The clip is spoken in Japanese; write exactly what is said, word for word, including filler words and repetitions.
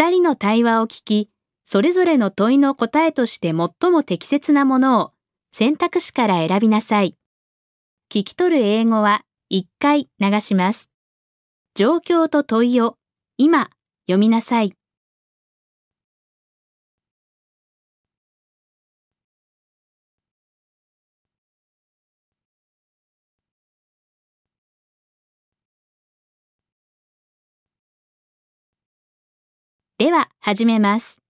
二人の対話を聞き、それぞれの問いの答えとして最も適切なものを選択肢から選びなさい。聞き取る英語はいっかい流します。状況と問いを今読みなさい。では始めます。